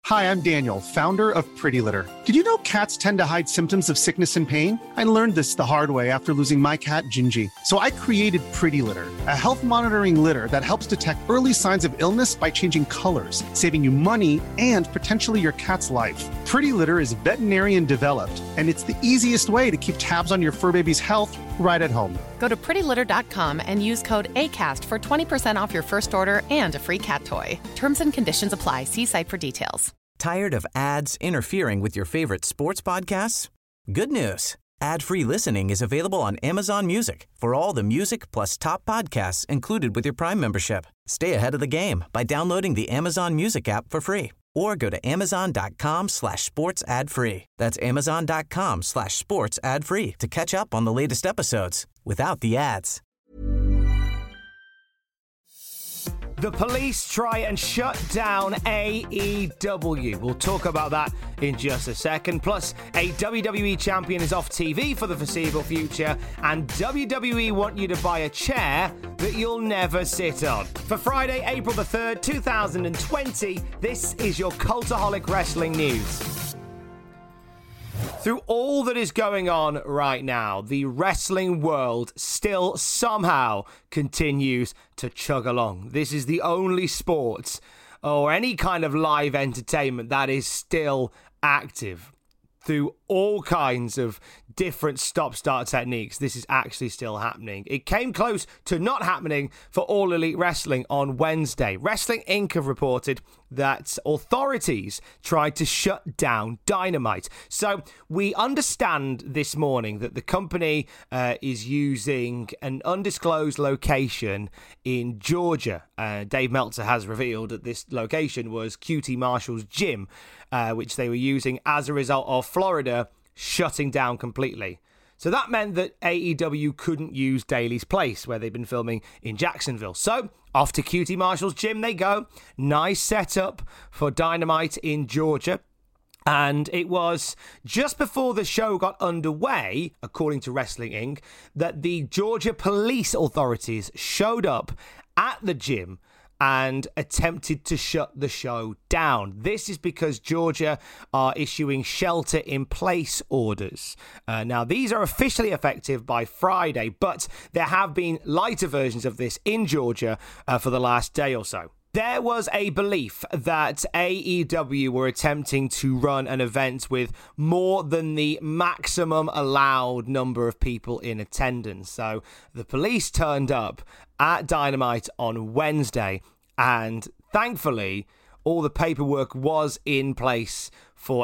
Hi, I'm Daniel, founder of Pretty Litter. Did you know cats tend to hide symptoms of sickness and pain? I learned this the hard way after losing my cat, Gingy. So I created Pretty Litter, a health monitoring litter that helps detect early signs of illness by changing colors, saving you money and potentially your cat's life. Pretty Litter is veterinarian developed, and it's the easiest way to keep tabs on your fur baby's health right at home. Go to prettylitter.com and use code ACAST for 20% off your first order and a free cat toy. Terms and conditions apply. See site for details. Tired of ads interfering with your favorite sports podcasts? Good news. Ad-free listening is available on Amazon Music for all the music plus top podcasts included with your Prime membership. Stay ahead of the game by downloading the Amazon Music app for free or go to amazon.com/sports ad free. That's amazon.com/sports ad free to catch up on the latest episodes without the ads. The police try and shut down AEW. We'll talk about that in just a second. Plus, a WWE champion is off TV for the foreseeable future, and WWE want you to buy a chair that you'll never sit on. For Friday, April the 3rd, 2020, this is your Cultaholic Wrestling News. Through all that is going on right now, the wrestling world still somehow continues to chug along. This is the only sport or any kind of live entertainment that is still active. Through all kinds of different stop-start techniques, this is actually still happening. It came close to not happening for All Elite Wrestling on Wednesday. Wrestling Inc. have reported that authorities tried to shut down Dynamite. So we understand this morning that the company is using an undisclosed location in Georgia. Dave Meltzer has revealed that this location was QT Marshall's gym, which they were using as a result of Florida shutting down completely. So that meant that AEW couldn't use Daly's Place, where they've been filming in Jacksonville. So off to QT Marshall's gym they go. Nice setup for Dynamite in Georgia. And it was just before the show got underway, according to Wrestling Inc., that the Georgia police authorities showed up at the gym and attempted to shut the show down. This is because Georgia are issuing shelter-in-place orders. Now, these are officially effective by Friday, but there have been lighter versions of this in Georgia for the last day or so. There was a belief that AEW were attempting to run an event with more than the maximum allowed number of people in attendance. So the police turned up at Dynamite on Wednesday, and thankfully, all the paperwork was in place for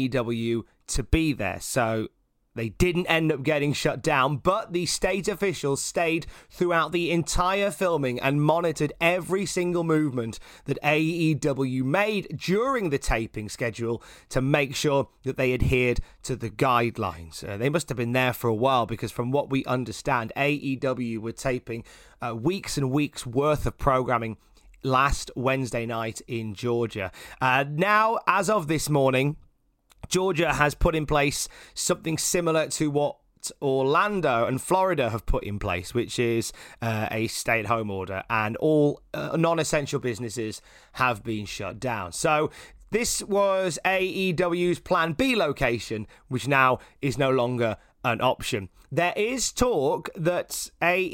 AEW to be there. So they didn't end up getting shut down, but the state officials stayed throughout the entire filming and monitored every single movement that AEW made during the taping schedule to make sure that they adhered to the guidelines. They must have been there for a while, because from what we understand, AEW were taping weeks and weeks worth of programming last Wednesday night in Georgia. Now, as of this morning, Georgia has put in place something similar to what Orlando and Florida have put in place, which is a stay-at-home order, and all non-essential businesses have been shut down. So this was AEW's Plan B location, which now is no longer an option. There is talk that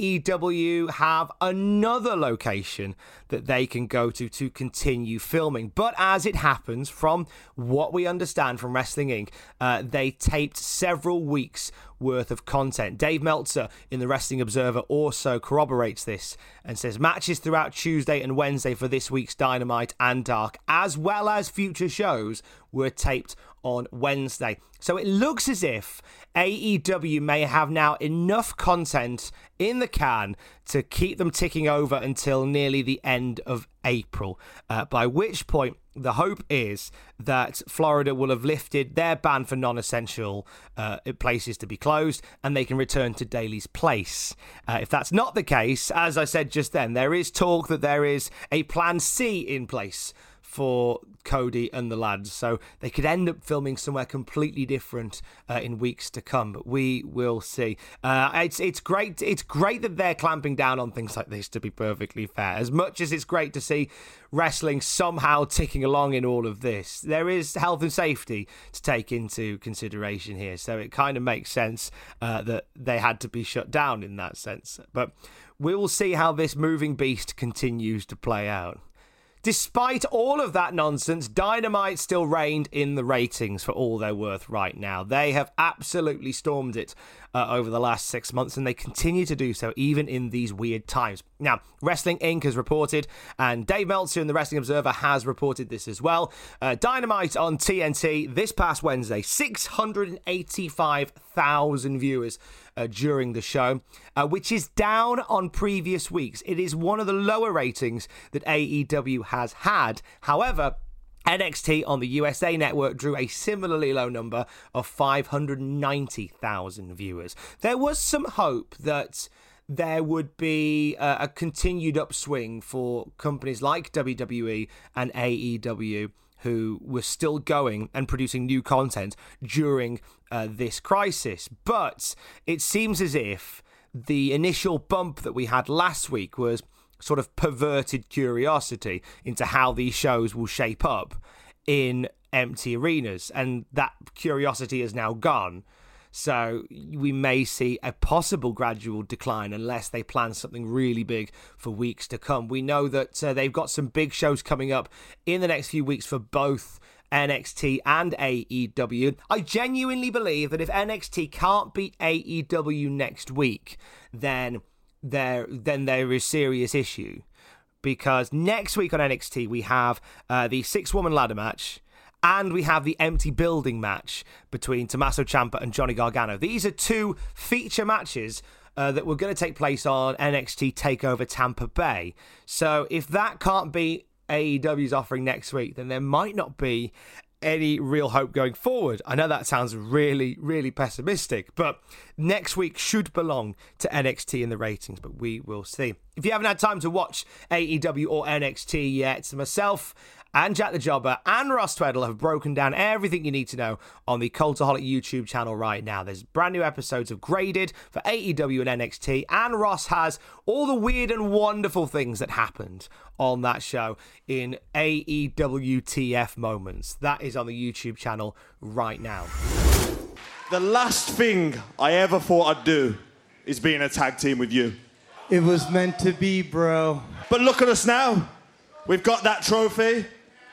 AEW have another location that they can go to continue filming. But as it happens, from what we understand from Wrestling Inc., they taped several weeks worth of content. Dave Meltzer in the Wrestling Observer also corroborates this and says matches throughout Tuesday and Wednesday for this week's Dynamite and Dark, as well as future shows, were taped on Wednesday. So it looks as if AEW may have now enough content in the can to keep them ticking over until nearly the end of April, by which point the hope is that Florida will have lifted their ban for non-essential places to be closed, and they can return to Daly's Place. If that's not the case, as I said just then, there is talk that there is a Plan C in place for Cody and the lads. So they could end up filming somewhere completely different in weeks to come, but we will see. It's great. It's great that they're clamping down on things like this, to be perfectly fair. As much as it's great to see wrestling somehow ticking along in all of this, there is health and safety to take into consideration here. So it kind of makes sense that they had to be shut down in that sense. But we will see how this moving beast continues to play out. Despite all of that nonsense, Dynamite still reigned in the ratings for all they're worth right now. They have absolutely stormed it over the last 6 months, and they continue to do so even in these weird times. Now, Wrestling Inc. has reported, and Dave Meltzer in the Wrestling Observer has reported this as well. Dynamite on TNT this past Wednesday, 685,000 viewers during the show, which is down on previous weeks. It is one of the lower ratings that AEW has had. However, NXT on the USA Network drew a similarly low number of 590,000 viewers. There was some hope that there would be a continued upswing for companies like WWE and AEW, who were still going and producing new content during this crisis. But it seems as if the initial bump that we had last week was sort of perverted curiosity into how these shows will shape up in empty arenas, and that curiosity is now gone. So we may see a possible gradual decline unless they plan something really big for weeks to come. We know that they've got some big shows coming up in the next few weeks for both NXT and AEW. I genuinely believe that if NXT can't beat AEW next week, then there is serious issue. Because next week on NXT we have the 6-woman ladder match, and we have the empty building match between Tommaso Ciampa and Johnny Gargano. These are two feature matches that were going to take place on NXT TakeOver Tampa Bay. So if that can't be AEW's offering next week, then there might not be any real hope going forward. I know that sounds really, really pessimistic, but next week should belong to NXT in the ratings, but we will see. If you haven't had time to watch AEW or NXT yet, myself and Jack the Jobber and Ross Tweddle have broken down everything you need to know on the Cultaholic YouTube channel right now. There's brand new episodes of Graded for AEW and NXT, and Ross has all the weird and wonderful things that happened on that show in AEWTF moments. That is on the YouTube channel right now. The last thing I ever thought I'd do is be in a tag team with you. It was meant to be, bro. But look at us now. We've got that trophy.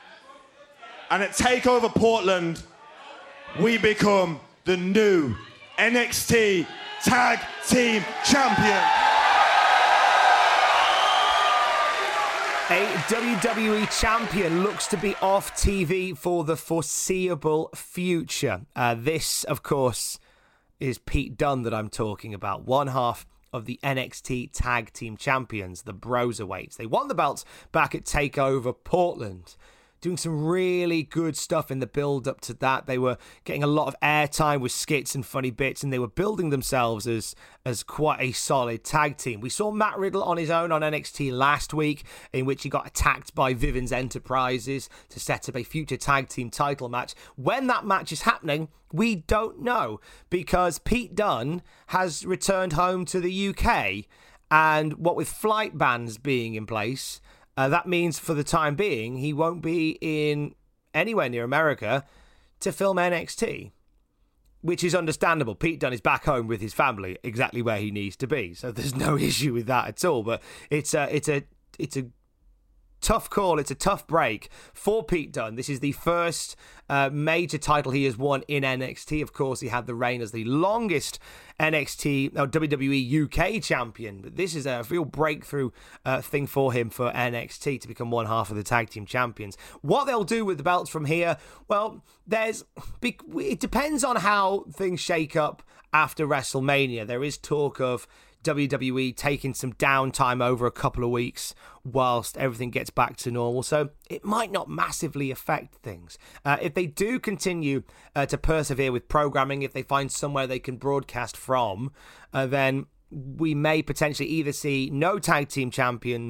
And at TakeOver Portland, we become the new NXT Tag Team Champion. A WWE champion looks to be off TV for the foreseeable future. This, of course, is Pete Dunne that I'm talking about, one half of the NXT Tag Team Champions, the Broserweights. They won the belts back at TakeOver Portland, doing some really good stuff in the build-up to that. They were getting a lot of airtime with skits and funny bits, and they were building themselves as quite a solid tag team. We saw Matt Riddle on his own on NXT last week, in which he got attacked by Vivens Enterprises to set up a future tag team title match. When that match is happening, we don't know, because Pete Dunne has returned home to the UK, and what with flight bans being in place, that means for the time being, he won't be in anywhere near America to film NXT, which is understandable. Pete Dunne is back home with his family, exactly where he needs to be. So there's no issue with that at all. But it's a tough call. It's a tough break for Pete Dunne. This is the first major title he has won in NXT. Of course, he had the reign as the longest WWE UK champion, but this is a real breakthrough thing for him for NXT to become one half of the tag team champions. What they'll do with the belts from here, well, it depends on how things shake up after WrestleMania. There is talk of WWE taking some downtime over a couple of weeks whilst everything gets back to normal, so it might not massively affect things. If they do continue to persevere with programming, if they find somewhere they can broadcast from, then we may potentially either see no tag team champion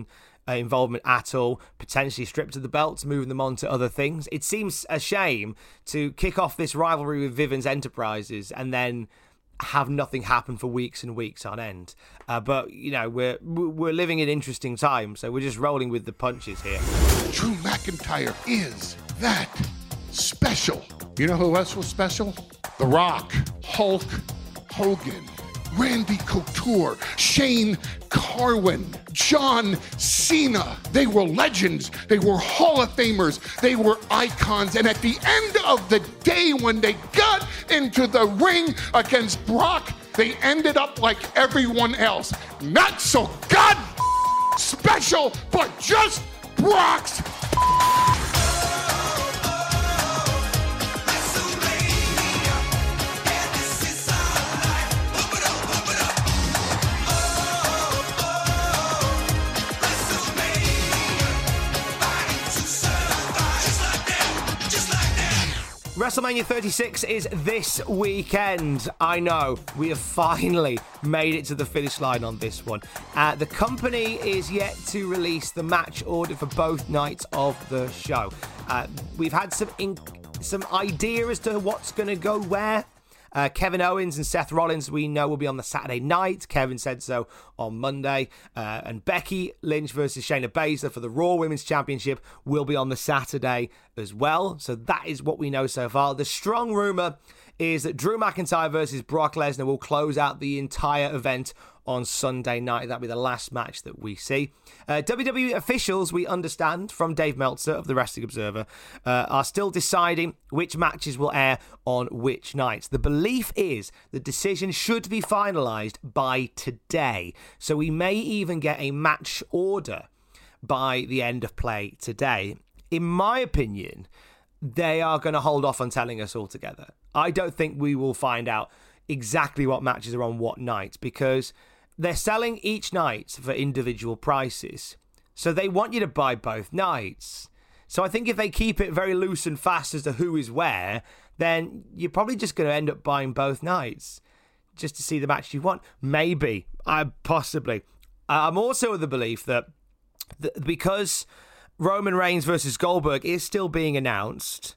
involvement at all, potentially stripped of the belts, moving them on to other things. It seems a shame to kick off this rivalry with Vivens Enterprises and then have nothing happen for weeks and weeks on end. But, you know, we're living in interesting times, so we're just rolling with the punches here. Drew McIntyre is that special. You know who else was special? The Rock, Hulk Hogan, Randy Couture, Shane Carwin, John Cena. They were legends. They were Hall of Famers. They were icons. And at the end of the day, when they got into the ring against Brock, they ended up like everyone else. Not so god special, but just Brock's. WrestleMania 36 is this weekend. I know, we have finally made it to the finish line on this one. The company is yet to release the match order for both nights of the show. We've had some idea as to what's going to go where. Kevin Owens and Seth Rollins, we know, will be on the Saturday night. Kevin said so on Monday. And Becky Lynch versus Shayna Baszler for the Raw Women's Championship will be on the Saturday as well. So that is what we know so far. The strong rumor is that Drew McIntyre versus Brock Lesnar will close out the entire event on Sunday night. That'll be the last match that we see. WWE officials, we understand from Dave Meltzer of the Wrestling Observer, are still deciding which matches will air on which nights. The belief is the decision should be finalised by today. So we may even get a match order by the end of play today. In my opinion, they are going to hold off on telling us altogether. I don't think we will find out exactly what matches are on what night, because they're selling each night for individual prices. So they want you to buy both nights. So I think if they keep it very loose and fast as to who is where, then you're probably just going to end up buying both nights just to see the match you want. Maybe. Possibly. I'm also of the belief that because Roman Reigns versus Goldberg is still being announced,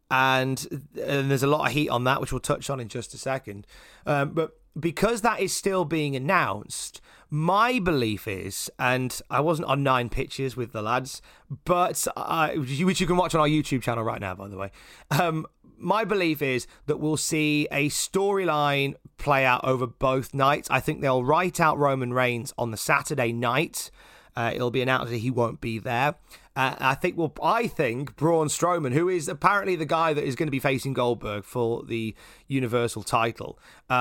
and there's a lot of heat on that, which we'll touch on in just a second. But because that is still being announced, my belief is, and I wasn't on 9 Pitches with the lads, but which you can watch on our YouTube channel right now, by the way. My belief is that we'll see a storyline play out over both nights. I think they'll write out Roman Reigns on the Saturday night. It'll be announced that he won't be there. I think Braun Strowman, who is apparently the guy that is going to be facing Goldberg for the Universal title,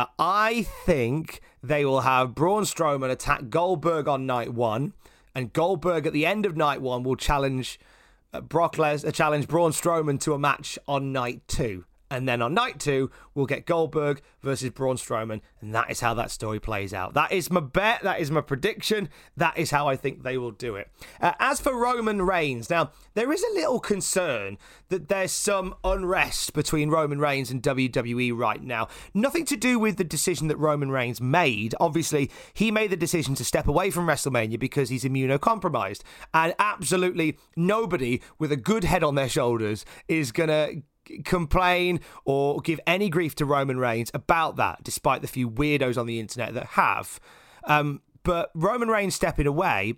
I think they will have Braun Strowman attack Goldberg on night 1, and Goldberg at the end of night 1 will challenge Brock Lesnar, challenge Braun Strowman to a match on night 2. And then on night 2, we'll get Goldberg versus Braun Strowman, and that is how that story plays out. That is my bet. That is my prediction. That is how I think they will do it. As for Roman Reigns, now, there is a little concern that there's some unrest between Roman Reigns and WWE right now. Nothing to do with the decision that Roman Reigns made. Obviously, he made the decision to step away from WrestleMania because he's immunocompromised. And absolutely nobody with a good head on their shoulders is going to complain or give any grief to Roman Reigns about that, despite the few weirdos on the internet that have. But Roman Reigns stepping away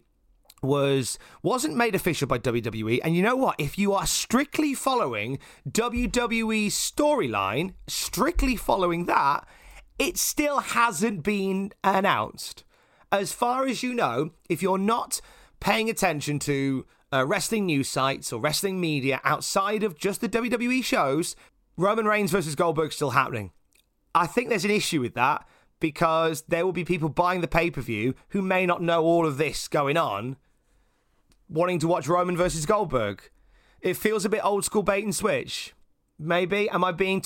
wasn't made official by WWE. And you know what? If you are strictly following WWE's storyline, strictly following that, it still hasn't been announced. As far as you know, if you're not paying attention to wrestling news sites or wrestling media outside of just the WWE shows, Roman Reigns versus Goldberg still happening. I think there's an issue with that because there will be people buying the pay-per-view who may not know all of this going on, wanting to watch Roman versus Goldberg. It feels a bit old school bait and switch. Maybe. Am I being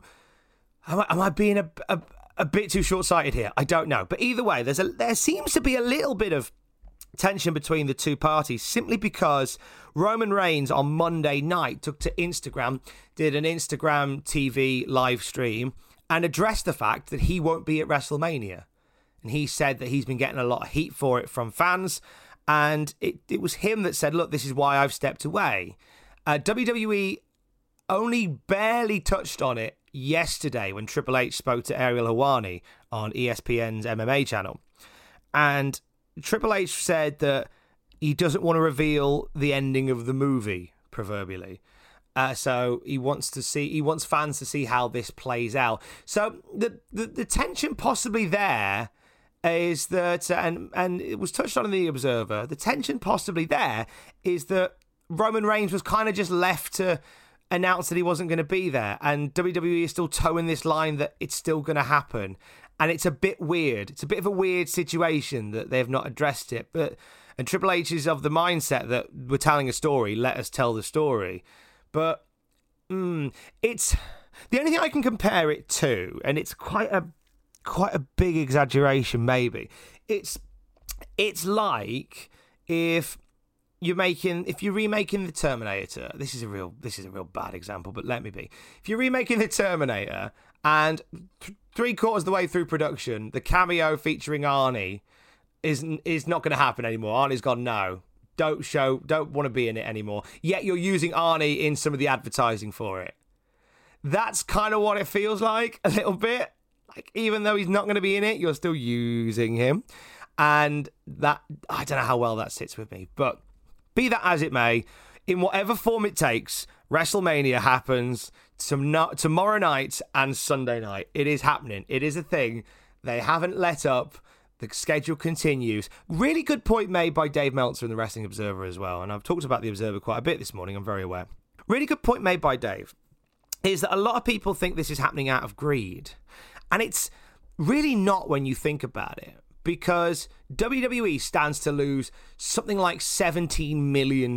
a bit too short-sighted here? I don't know. But either way, there seems to be a little bit of tension between the two parties, simply because Roman Reigns on Monday night took to Instagram, did an Instagram TV live stream, and addressed the fact that he won't be at WrestleMania. And he said that he's been getting a lot of heat for it from fans, And it was him that said, look, this is why I've stepped away. WWE only barely touched on it yesterday when Triple H spoke to Ariel Helwani on ESPN's MMA channel. And Triple H said that he doesn't want to reveal the ending of the movie, proverbially. So he wants fans to see how this plays out. So the tension possibly there is that, and it was touched on in The Observer, the tension possibly there is that Roman Reigns was kind of just left to announce that he wasn't going to be there, and WWE is still towing this line that it's still going to happen, and it's a bit weird. It's a bit of a weird situation that they've not addressed it, and Triple H is of the mindset that we're telling a story, let us tell the story. But it's the only thing I can compare it to, and it's quite a big exaggeration maybe. It's like if you're remaking the Terminator. This is a real bad example, but let me be. If you're remaking the Terminator and 3/4 of the way through production, the cameo featuring Arnie is not going to happen anymore. Arnie's gone, no, don't want to be in it anymore. Yet you're using Arnie in some of the advertising for it. That's kind of what it feels like a little bit. Like, even though he's not going to be in it, you're still using him. And that, I don't know how well that sits with me, but be that as it may, in whatever form it takes, WrestleMania happens tomorrow night and Sunday night. It is happening. It is a thing. They haven't let up. The schedule continues. Really good point made by Dave Meltzer in the Wrestling Observer as well. And I've talked about the Observer quite a bit this morning, I'm very aware. Really good point made by Dave is that a lot of people think this is happening out of greed. And it's really not when you think about it. Because WWE stands to lose something like $17 million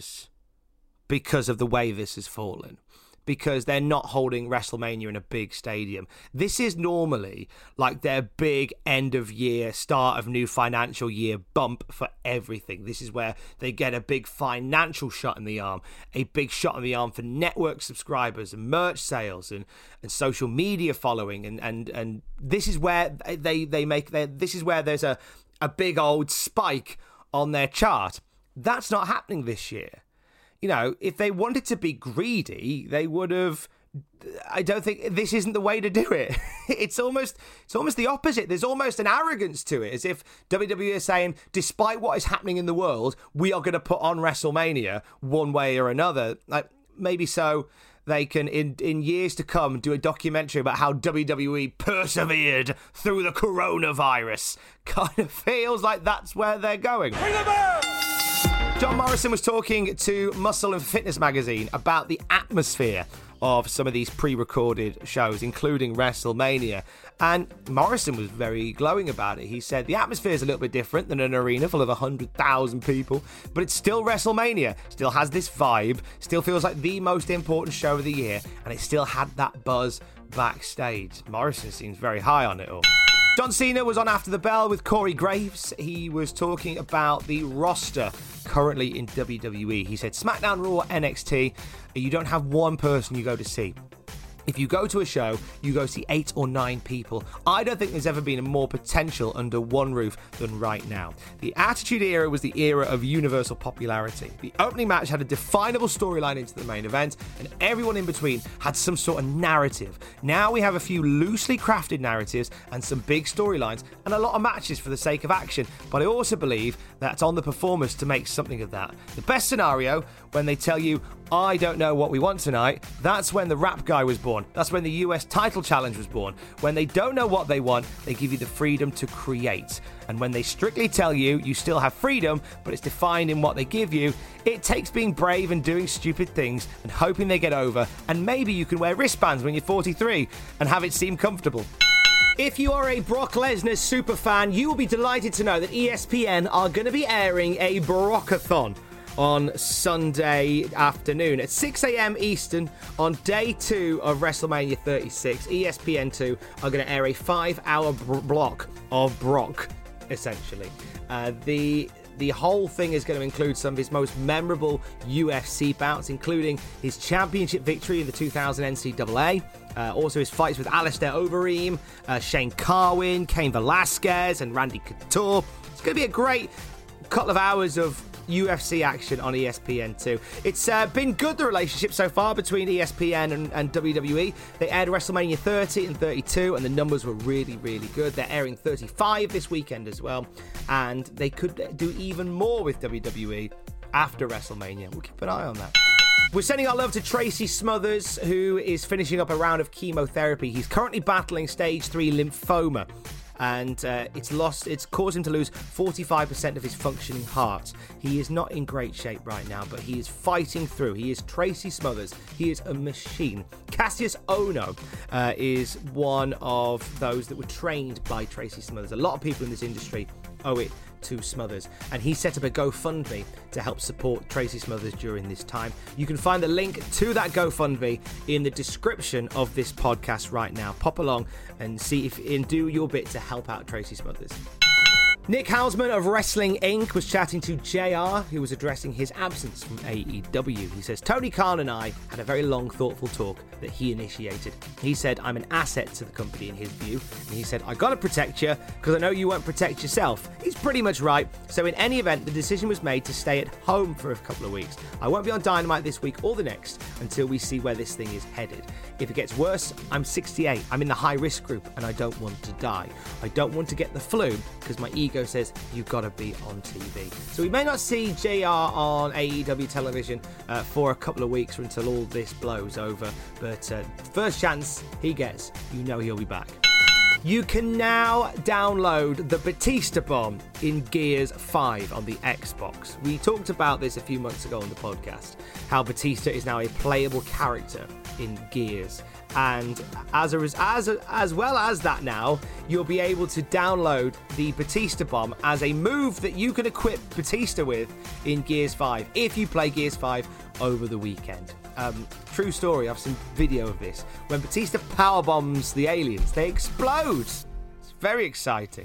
because of the way this has fallen. Because they're not holding WrestleMania in a big stadium. This is normally like their big end of year, start of new financial year bump for everything. This is where they get a big financial shot in the arm, a big shot in the arm for network subscribers and merch sales and social media following. And this is where this is where there's a big old spike on their chart. That's not happening this year. You know, if they wanted to be greedy, they would have. I don't think this isn't the way to do it. It's almost the opposite. There's almost an arrogance to it, as if WWE is saying, despite what is happening in the world, we are going to put on WrestleMania one way or another. Like, maybe so they can, in years to come, do a documentary about how WWE persevered through the coronavirus. Kind of feels like that's where they're going. Bring the bell! John Morrison was talking to Muscle and Fitness magazine about the atmosphere of some of these pre-recorded shows, including WrestleMania. And Morrison was very glowing about it. He said the atmosphere is a little bit different than an arena full of 100,000 people, but it's still WrestleMania. Still has this vibe, still feels like the most important show of the year, and it still had that buzz backstage. Morrison seems very high on it all. John Cena was on After the Bell with Corey Graves. He was talking about the roster currently in WWE. He said, SmackDown, Raw, NXT, you don't have one person you go to see. If you go to a show, you go see 8 or 9 people. I don't think there's ever been more potential under one roof than right now. The Attitude Era was the era of universal popularity. The opening match had a definable storyline into the main event, and everyone in between had some sort of narrative. Now we have a few loosely crafted narratives and some big storylines and a lot of matches for the sake of action, but I also believe that's on the performers to make something of that. The best scenario, when they tell you, I don't know what we want tonight, that's when the rap guy was born. That's when the US title challenge was born. When they don't know what they want, they give you the freedom to create. And when they strictly tell you, you still have freedom, but it's defined in what they give you, it takes being brave and doing stupid things and hoping they get over, and maybe you can wear wristbands when you're 43 and have it seem comfortable. If you are a Brock Lesnar superfan, you will be delighted to know that ESPN are going to be airing a Brockathon on Sunday afternoon at 6 a.m. Eastern on day 2 of WrestleMania 36. ESPN2 are going to air a 5-hour block of Brock, essentially. The whole thing is going to include some of his most memorable UFC bouts, including his championship victory in the 2000 NCAA, also his fights with Alistair Overeem, Shane Carwin, Cain Velasquez, and Randy Couture. It's going to be a great couple of hours of UFC action on ESPN2. It's been good, the relationship so far between ESPN and WWE. They aired WrestleMania 30 and 32, and the numbers were really, really good. They're airing 35 this weekend as well, and they could do even more with WWE after WrestleMania. We'll keep an eye on that. We're sending our love to Tracy Smothers, who is finishing up a round of chemotherapy. He's currently battling stage 3 lymphoma, and it's caused him to lose 45% of his functioning heart. He is not in great shape right now, but he is fighting through. He is Tracy Smothers. He is a machine. Cassius Ono is one of those that were trained by Tracy Smothers. A lot of people in this industry owe it to Smothers, and he set up a GoFundMe to help support Tracy Smothers during this time. You can find the link to that GoFundMe in the description of this podcast right now. Pop along and do your bit to help out Tracy Smothers. Nick Hausman of Wrestling Inc. was chatting to JR, who was addressing his absence from AEW. He says, Tony Khan and I had a very long, thoughtful talk that he initiated. He said, I'm an asset to the company in his view. And he said, I gotta protect you because I know you won't protect yourself. He's pretty much right. So in any event, the decision was made to stay at home for a couple of weeks. I won't be on Dynamite this week or the next until we see where this thing is headed. If it gets worse, I'm 68. I'm in the high-risk group and I don't want to die. I don't want to get the flu because my ego says you've got to be on TV. So we may not see JR on AEW television for a couple of weeks or until all this blows over. But first chance he gets, you know he'll be back. You can now download the Batista Bomb in Gears 5 on the Xbox. We talked about this a few months ago on the podcast, how Batista is now a playable character in Gears. And as well as that now, you'll be able to download the Batista Bomb as a move that you can equip Batista with in Gears 5 if you play Gears 5 over the weekend. True story, I've seen video of this. When Batista power bombs the aliens, they explode. It's very exciting.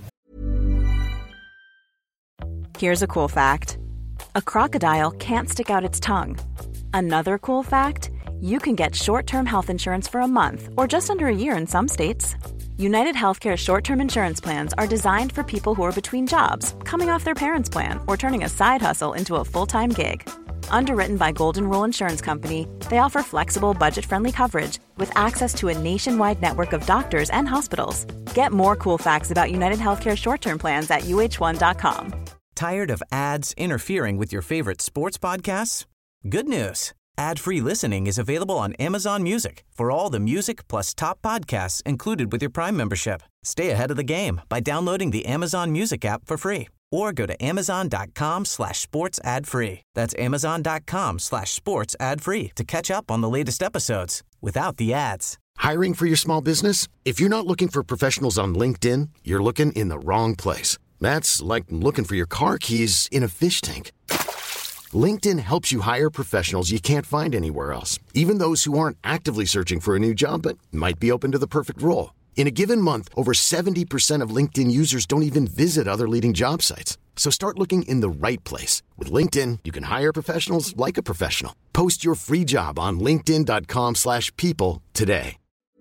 Here's a cool fact. A crocodile can't stick out its tongue. Another cool fact, you can get short-term health insurance for a month or just under a year in some states. United Healthcare short-term insurance plans are designed for people who are between jobs, coming off their parents' plan, or turning a side hustle into a full-time gig. Underwritten by Golden Rule Insurance Company, they offer flexible, budget-friendly coverage with access to a nationwide network of doctors and hospitals. Get more cool facts about United Healthcare short-term plans at uh1.com. Tired of ads interfering with your favorite sports podcasts? Good news. Ad-free listening is available on Amazon Music for all the music plus top podcasts included with your Prime membership. Stay ahead of the game by downloading the Amazon Music app for free or go to amazon.com/sports ad free. That's amazon.com/sports ad free to catch up on the latest episodes without the ads. Hiring for your small business? If you're not looking for professionals on LinkedIn, you're looking in the wrong place. That's like looking for your car keys in a fish tank. LinkedIn helps you hire professionals you can't find anywhere else, even those who aren't actively searching for a new job but might be open to the perfect role. In a given month, over 70% of LinkedIn users don't even visit other leading job sites. So start looking in the right place. With LinkedIn, you can hire professionals like a professional. Post your free job on linkedin.com/people today.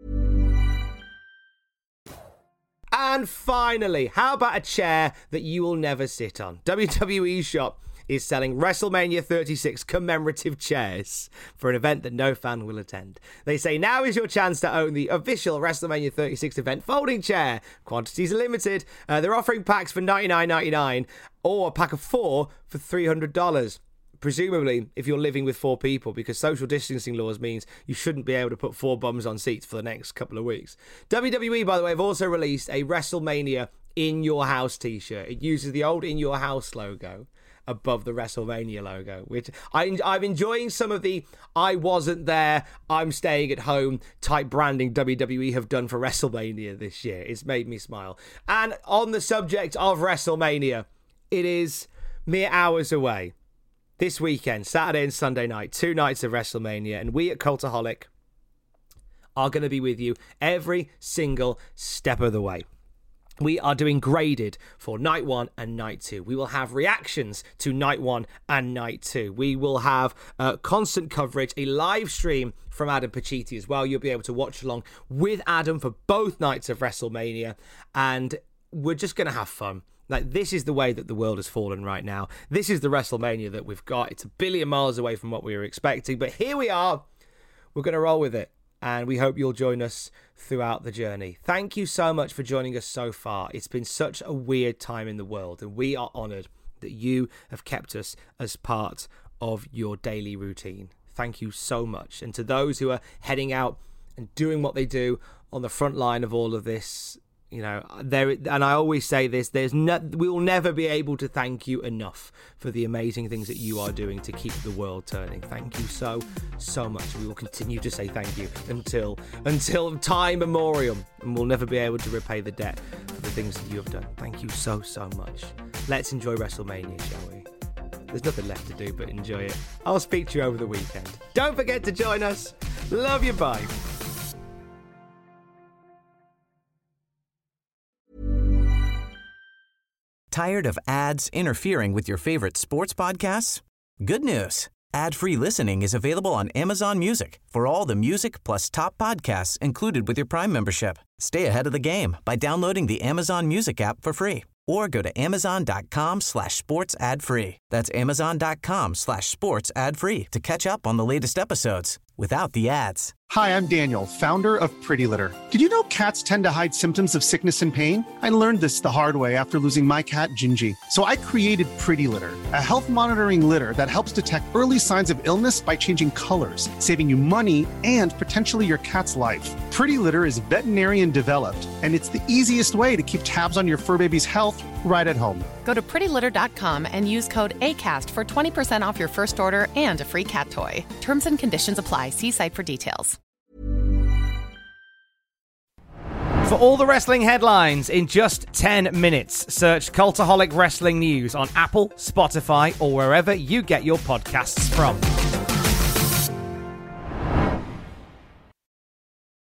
And finally, how about a chair that you will never sit on? WWE Shop is selling WrestleMania 36 commemorative chairs for an event that no fan will attend. They say now is your chance to own the official WrestleMania 36 event folding chair. Quantities are limited. They're offering packs for $99.99 or a pack of 4 for $300. Presumably, if you're living with 4 people, because social distancing laws means you shouldn't be able to put 4 bums on seats for the next couple of weeks. WWE, by the way, have also released a WrestleMania In Your House t-shirt. It uses the old In Your House logo above the WrestleMania logo, which I'm enjoying some of the I wasn't there, I'm staying at home type branding WWE have done for WrestleMania this year. It's made me smile. And on the subject of WrestleMania, it is mere hours away. This weekend, Saturday and Sunday night, 2 nights of WrestleMania, and we at Cultaholic are going to be with you every single step of the way. We are doing graded for night 1 and night 2. We will have reactions to night 1 and night 2. We will have constant coverage, a live stream from Adam Pacitti as well. You'll be able to watch along with Adam for both nights of WrestleMania. And we're just going to have fun. Like, this is the way that the world has fallen right now. This is the WrestleMania that we've got. It's a billion miles away from what we were expecting, but here we are. We're going to roll with it, and we hope you'll join us throughout the journey. Thank you so much for joining us so far. It's been such a weird time in the world, and we are honoured that you have kept us as part of your daily routine. Thank you so much. And to those who are heading out and doing what they do on the front line of all of this, you know, and I always say this, we will never be able to thank you enough for the amazing things that you are doing to keep the world turning. Thank you so much. We will continue to say thank you until time memoriam, and we'll never be able to repay the debt for the things that you have done. Thank you so much. Let's enjoy WrestleMania, shall we? There's nothing left to do but enjoy it. I'll speak to you over the weekend. Don't forget to join us. Love you, bye. Tired of ads interfering with your favorite sports podcasts? Good news. Ad-free listening is available on Amazon Music for all the music plus top podcasts included with your Prime membership. Stay ahead of the game by downloading the Amazon Music app for free or go to amazon.com/sports ad free. That's amazon.com/sports ad free to catch up on the latest episodes without the ads. Hi, I'm Daniel, founder of Pretty Litter. Did you know cats tend to hide symptoms of sickness and pain? I learned this the hard way after losing my cat, Gingy. So I created Pretty Litter, a health monitoring litter that helps detect early signs of illness by changing colors, saving you money and potentially your cat's life. Pretty Litter is veterinarian developed, and it's the easiest way to keep tabs on your fur baby's health right at home. Go to prettylitter.com and use code ACAST for 20% off your first order and a free cat toy. Terms and conditions apply. See site for details. For all the wrestling headlines in just 10 minutes, search Cultaholic Wrestling News on Apple, Spotify, or wherever you get your podcasts from.